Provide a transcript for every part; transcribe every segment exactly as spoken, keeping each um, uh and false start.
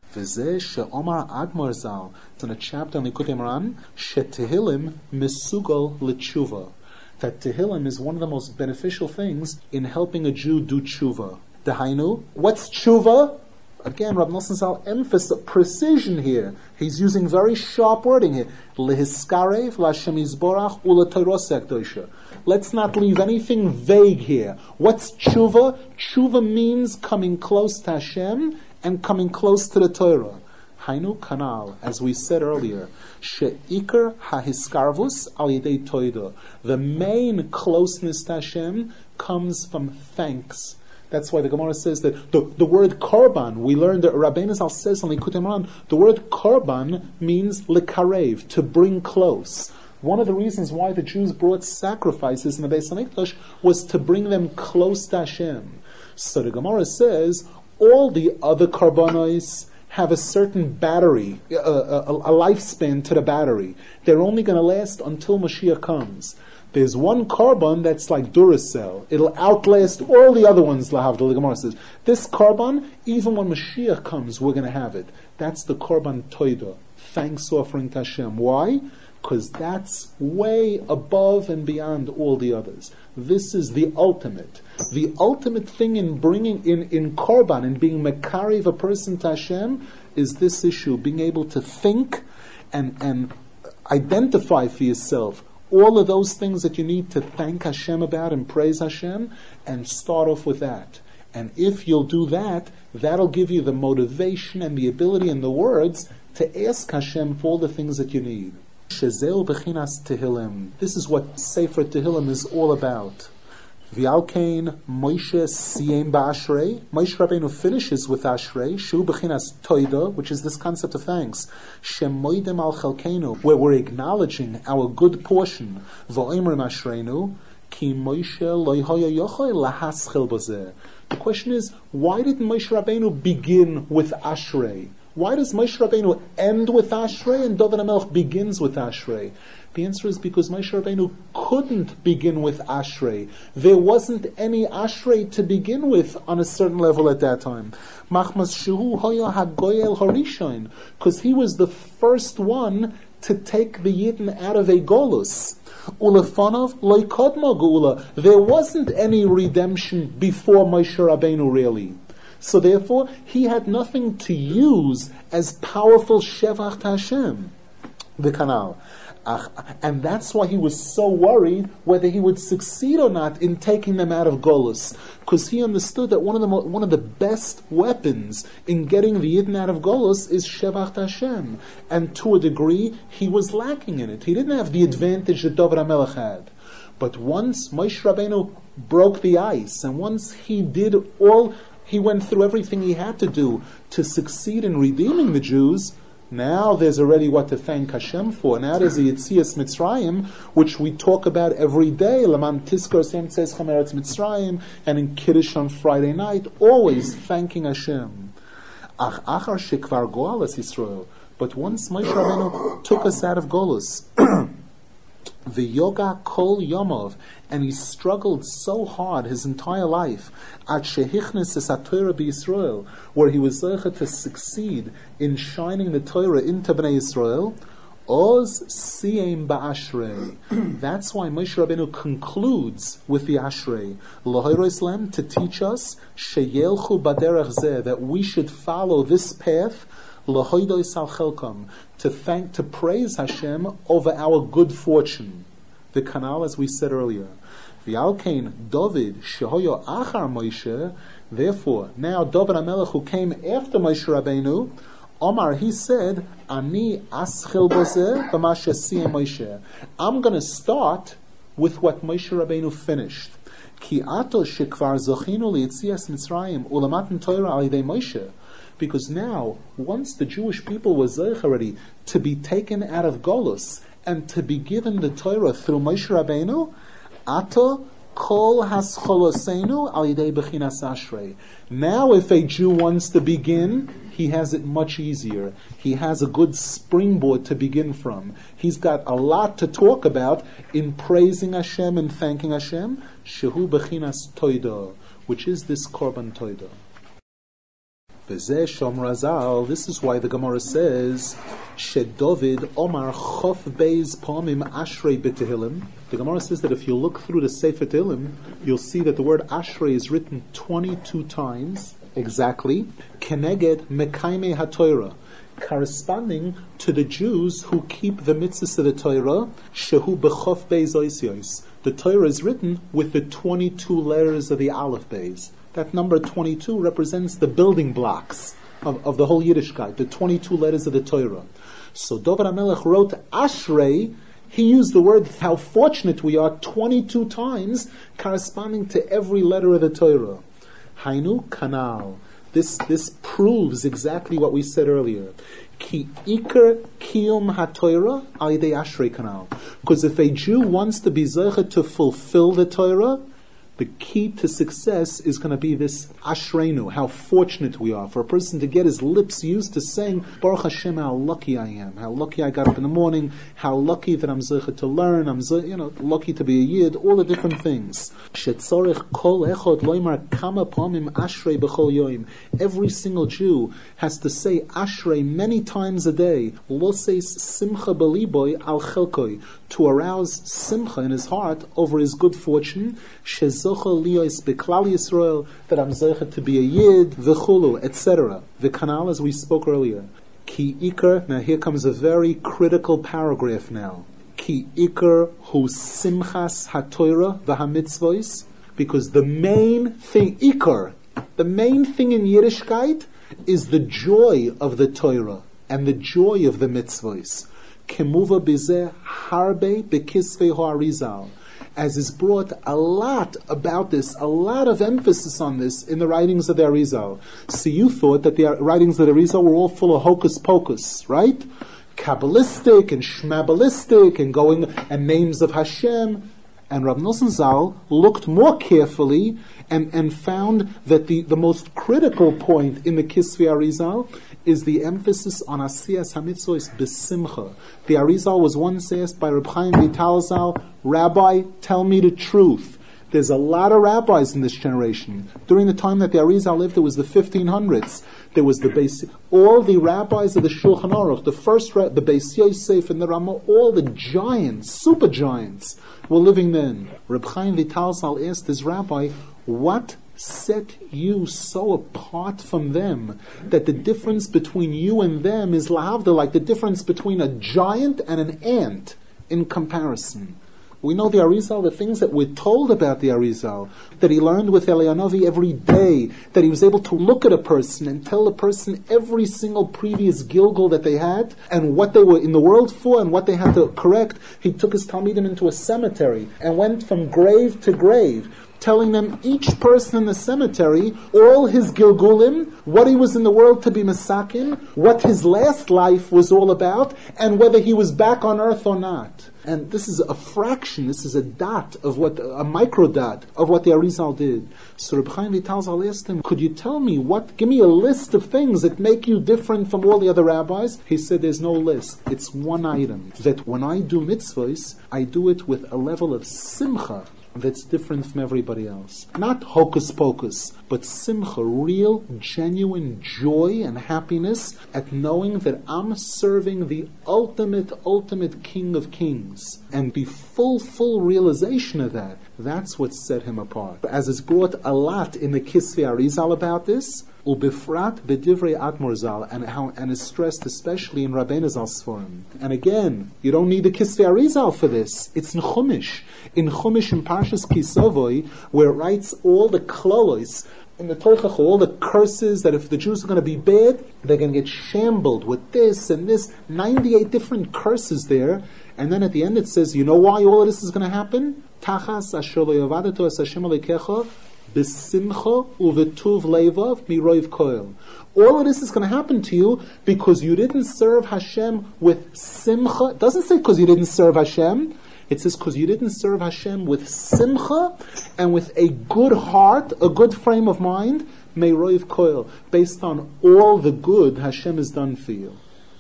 V'zeh she'omar Admor Zal, it's in a chapter on Likutei Moharan, she'tehillim misugol l'tshuva. That Tehillim is one of the most beneficial things in helping a Jew do tshuva. Dehainu, what's tshuva? Again, Rav Nosson Zal emphasizes precision here. He's using very sharp wording here. Lehiskarev l'Hashem Yisborach u'leTorah HaKdosha. Let's not leave anything vague here. What's tshuva? Tshuva means coming close to Hashem and coming close to the Torah. Hainu kanal, as we said earlier, she'ikar hahiskarvus al yedei toida. The main closeness to Hashem comes from thanks. That's why the Gemara says that the, the word korban, we learned that Rabbeinu Zal says on Likutei Moharan, the word korban means lekarev, to bring close. One of the reasons why the Jews brought sacrifices in the Beis HaMikdash was to bring them close to Hashem. So the Gemara says, all the other korbanos have a certain battery, a, a, a lifespan to the battery. They're only going to last until Mashiach comes. There's one korban that's like Duracell. It'll outlast all the other ones, Lahavdil. The Gemara says, this korban, even when Mashiach comes, we're going to have it. That's the korban toida, thanks offering to Hashem. Why? Because that's way above and beyond all the others. This is the ultimate. The ultimate thing in bringing, in, in korban, in being mekarev a person to Hashem, is this issue, being able to think and, and identify for yourself all of those things that you need to thank Hashem about and praise Hashem, and start off with that. And if you'll do that, that'll give you the motivation and the ability and the words to ask Hashem for all the things that you need. Shezeu bechinas Tehillim. This is what Sefer Tehillim is all about. V'alkein Moshe siyem ba'ashrei. Moshe Rabbeinu finishes with ashrei. Shu bechinas toida, which is this concept of thanks. Shem moidem al chalkeinu, where we're acknowledging our good portion. V'oimrim ashreinu ki Moshe lo haya yochai lahaschel bozeh. The question is, why didn't Moshe Rabbeinu begin with ashrei? Why does Moshe Rabbeinu end with Ashrei and David HaMelech begins with Ashrei? The answer is because Moshe Rabbeinu couldn't begin with Ashrei. There wasn't any Ashrei to begin with on a certain level at that time. Machmas Shehu Hoya HaGoyel Harishon, because he was the first one to take the Yidden out of a Golus. Ulefanov Loikodma Geula. There wasn't any redemption before Moshe Rabbeinu really. So therefore, he had nothing to use as powerful Shevach to Hashem, the canal. And that's why he was so worried whether he would succeed or not in taking them out of Golus. Because he understood that one of the mo- one of the best weapons in getting the Yidden out of Golus is Shevach to Hashem. And to a degree, he was lacking in it. He didn't have the advantage that David HaMelech had. But once Moshe Rabbeinu broke the ice, and once he did all... he went through everything he had to do to succeed in redeeming the Jews. Now there's already what to thank Hashem for. Now there's the Yetzias Mitzrayim, which we talk about every day. Laman Tiskor Sem says Chameretz Mitzrayim, and in Kiddush on Friday night, always thanking Hashem. Ach achar shekvar goalas Yisrael. But once Moshe Rabbeinu took us out of Golus, the yoga kol yomov, and he struggled so hard his entire life at shehichnes es haTorah b'Yisrael, where he was zeicha to succeed in shining the Torah into Bnei Yisrael. Oz siyem ba'ashrei. That's why Moshe Rabbeinu concludes with the ashrei l'horos lem, to teach us sheyelchu baderech zeh, that we should follow this path, l'hoidos al chelkam, to thank, to praise Hashem over our good fortune. The canal, as we said earlier. V'alkein David shehoyo achar Moshe. Therefore, now David HaMelech, who came after Moshe Rabbeinu, Omar, he said, Ani aschil bozeh b'ma shesiyem Moshe. I'm going to start with what Moshe Rabbeinu finished. Ki ato shekvar zochinu liyetzias Mitzrayim ulamatan Torah al yidei Moshe. Because now, once the Jewish people were zeich already to be taken out of Golus and to be given the Torah through Moshe Rabbeinu, ato kol hascholosenu al yidei bechinas ashrei. Now, if a Jew wants to begin, he has it much easier. He has a good springboard to begin from. He's got a lot to talk about in praising Hashem and thanking Hashem. Shehu bechinas toida, which is this korban toida. V'zeh Shom Razal, this is why the Gemara says, Shedovid Omar Chof Beis Pomim Ashrei B'Tehillim. The Gemara says that if you look through the Sefer Tehillim, you'll see that the word Ashrei is written twenty-two times, exactly, Keneged Mekaimei HaTorah, corresponding to the Jews who keep the mitzvahs of the Torah, Shehu B'Chof Beis Oisiyos. The Torah is written with the twenty-two letters of the Aleph Beis. That number twenty-two represents the building blocks of, of the whole Yiddishkeit, the twenty-two letters of the Torah. So David HaMelech wrote Ashrei. He used the word, how fortunate we are, twenty-two times, corresponding to every letter of the Torah. Hainu Kanal. This this proves exactly what we said earlier. Ki Iker Kiyum HaTorah al yedei Ashrei Kanal. Because if a Jew wants to be zeicha to fulfill the Torah, the key to success is going to be this Ashreinu, how fortunate we are. For a person to get his lips used to saying, Baruch Hashem, how lucky I am, how lucky I got up in the morning, how lucky that I'm zeicha to learn, I'm you know lucky to be a yid, all the different things. Shetzorich kol echod loymar kama pomim ashrei b'chol yoim. Every single Jew has to say Ashrei many times a day. Lo says simcha beliboy al chelkoi, to arouse simcha in his heart over his good fortune. Shezocha liyos beklal Yisrael, that I'm zeicha to be a yid, v'chulu, et cetera. The kanal, as we spoke earlier. Ki ikar. Now here comes a very critical paragraph now. Ki ikar hu simchas haTorah v'hamitzvos, because the main thing, ikar, the main thing in Yiddishkeit is the joy of the Torah and the joy of the mitzvos. Kemuva bizeh harbe bekisvei ha'arizal, as is brought a lot about this, a lot of emphasis on this in the writings of the Arizal. So you thought that the writings of the Arizal were all full of hocus pocus, right? Kabbalistic and shmabalistic and going and names of Hashem. And Rav Nosson Zal looked more carefully and, and found that the, the most critical point in the Kisvei Arizal is the emphasis on Asiyas HaMitzvos B'Simcha. The Arizal was once asked by Reb Chaim Vital Zal, Rabbi, tell me the truth. There's a lot of rabbis in this generation. During the time that the Arizal lived, it was the fifteen hundreds. There was the basic, all the rabbis of the Shulchan Aruch, the first, the Beis Yosef and the Ramah, all the giants, super giants, were living then. Reb Chaim Vital Zal asked his rabbi, what set you so apart from them that the difference between you and them is lahavda, like the difference between a giant and an ant in comparison? We know the Arizal, the things that we're told about the Arizal, that he learned with Elianovi every day, that he was able to look at a person and tell the person every single previous Gilgul that they had, and what they were in the world for, and what they had to correct. He took his Talmidim into a cemetery, and went from grave to grave, telling them, each person in the cemetery, all his Gilgulim, what he was in the world to be Masakin, what his last life was all about, and whether he was back on earth or not. And this is a fraction, this is a dot of what, a micro dot of what the Arizal did. So Reb Chaim Vital Zal asked him, could you tell me what, give me a list of things that make you different from all the other rabbis? He said, there's no list. It's one item. That when I do mitzvahs, I do it with a level of simcha that's different from everybody else. Not hocus pocus, but simcha, real, genuine joy and happiness at knowing that I'm serving the ultimate, ultimate King of Kings. And the full, full realization of that, that's what set him apart. As is brought a lot in the Kisvei Arizal about this, ubifrat b'divrei Admor Zal, and how and is stressed especially in Rabbeinu Zal's Sforim. And again, you don't need the Kisvei Arizal for this. It's in Chumash. In Chumash in Parshas Kisovoi, where it writes all the klolos in the Toichach, all the curses that if the Jews are going to be bad, they're going to get shambled with this and this, ninety-eight different curses there. And then at the end it says, you know why all of this is going to happen? Tachas asher lo yavadatu es Hashem alekecha b'simcha uvetuv levav miroiv koil. All of this is going to happen to you because you didn't serve Hashem with simcha. It doesn't say because you didn't serve Hashem. It says because you didn't serve Hashem with simcha and with a good heart, a good frame of mind, meiroiv koil, based on all the good Hashem has done for you.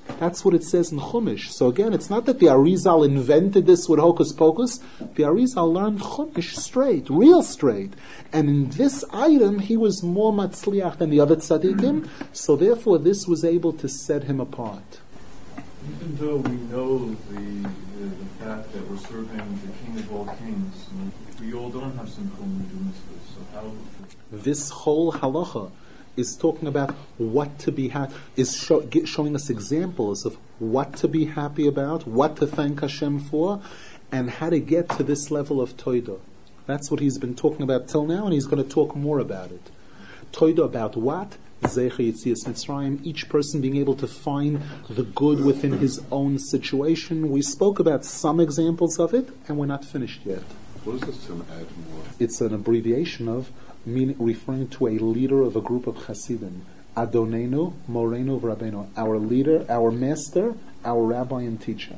That's what it says in Chumash. So again, it's not that the Arizal invented this with hocus pocus. The Arizal learned Chumash straight, real straight. And in this item, he was more matzliach than the other tzaddikim, so therefore this was able to set him apart. Even though we know the, the, the fact that we're serving the King of all kings, we all don't have simchah when we do mitzvahs, so how... This whole halacha is talking about what to be happy, is show, get, showing us examples of what to be happy about, what to thank Hashem for, and how to get to this level of toidah. That's what he's been talking about till now, and he's going to talk more about it. Toidah about what? Zeicha Yetzias Mitzrayim, each person being able to find the good within his own situation. We spoke about some examples of it, and we're not finished yet. What does this term add more? It's an abbreviation of meaning, referring to a leader of a group of Hasidim. Adonenu, Morenu, V'Rabbeinu. Our leader, our master, our rabbi and teacher.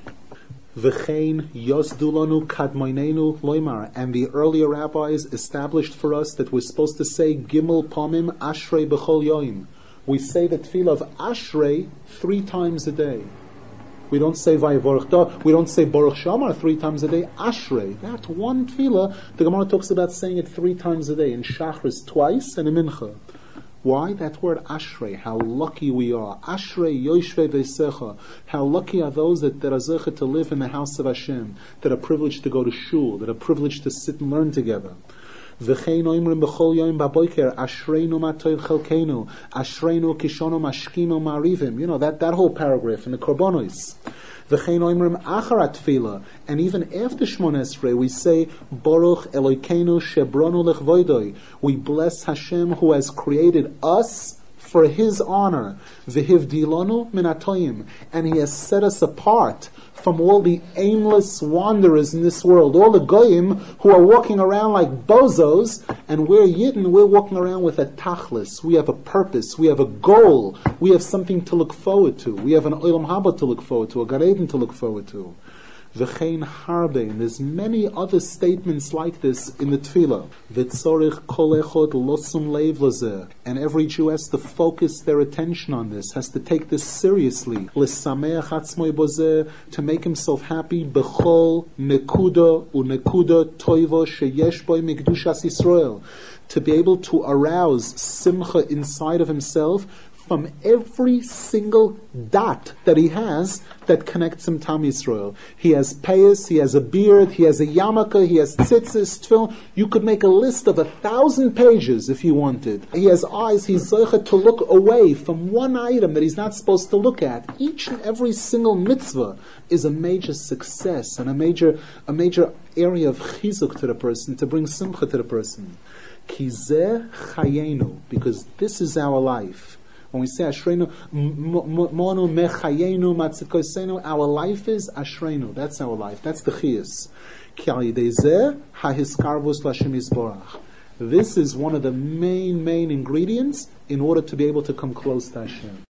V'chein yosdulanu kadmoinenu loimar. And the earlier rabbis established for us that we're supposed to say Gimel Pamim Ashrei B'chol Yoim. We say the tefillah of Ashrei three times a day. We don't say Vayivorach Da, we don't say Baruch Shamar three times a day. Ashrei, that one tefillah, the Gemara talks about saying it three times a day, in Shachris twice and in Mincha. Why? That word Ashrei, how lucky we are. Ashrei Yoshvei Veisecha. How lucky are those that, that are zeichet to live in the house of Hashem, that are privileged to go to shul, that are privileged to sit and learn together. V'chein oimrim b'chol yoim b'boiker, ashreinu matoiv chelkeinu, ashreinu kishono mashkinu ma'arivim. You know, that, that whole paragraph in the Korbanos. V'chein oimrim acharat tefillah. And even after Shmon Esrei, we say, Baruch Elokeinu shebronu lechvoidoi. We bless Hashem who has created us for His honor. V'hivdilonu min atoyim. And He has set us apart from all the aimless wanderers in this world, all the goyim who are walking around like bozos, and we're Yidden, we're walking around with a tachlis. We have a purpose, we have a goal, we have something to look forward to. We have an olam haba to look forward to, a Gan Eden to look forward to. V'chein harbe, and there's many other statements like this in the Tefillah. V'tzorich kol echod losum leiv lazeh, and every Jew has to focus their attention on this, has to take this seriously. L'sameach atzmoi bozeh, to make himself happy. B'chol nekuda u'nekuda toivo sheyesh boi mikdushas Yisrael, to be able to arouse simcha inside of himself from every single dot that he has that connects him to Am Yisrael. He has payas, he has a beard, he has a yarmulke, he has tzitzis, tefillin. You could make a list of a thousand pages if you wanted. He has eyes, he's zoichet to look away from one item that he's not supposed to look at. Each and every single mitzvah is a major success and a major a major area of chizuk to the person, to bring simcha to the person. Ki zeh chayenu, because this is our life. When we say Ashreinu, Monu Mechayenu Matzikosenu, our life is Ashreinu. That's our life. That's the Chiyas. Ki al yidei zeh hahiskarvus l'Hashem Yisborach. This is one of the main, main ingredients in order to be able to come close to Hashem.